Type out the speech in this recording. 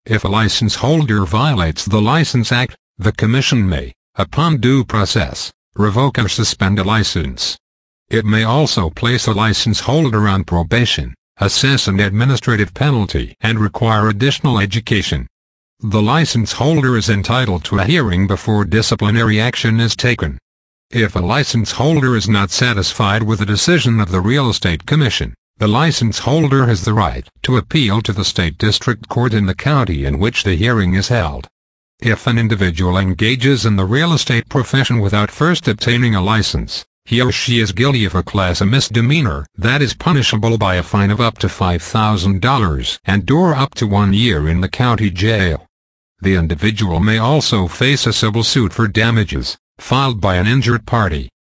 If a license holder violates the License Act, the Commission may, upon due process, revoke or suspend a license. It may also place a license holder on probation, assess an administrative penalty, and require additional education. The license holder is entitled to a hearing before disciplinary action is taken. If a license holder is not satisfied with a decision of the Real Estate Commission, the license holder has the right to appeal to the state district court in the county in which the hearing is held. If an individual engages in the real estate profession without first obtaining a license, he or she is guilty of a class A misdemeanor that is punishable by a fine of up to $5,000 and/or up to 1 year in the county jail. The individual may also face a civil suit for damages, filed by an injured party.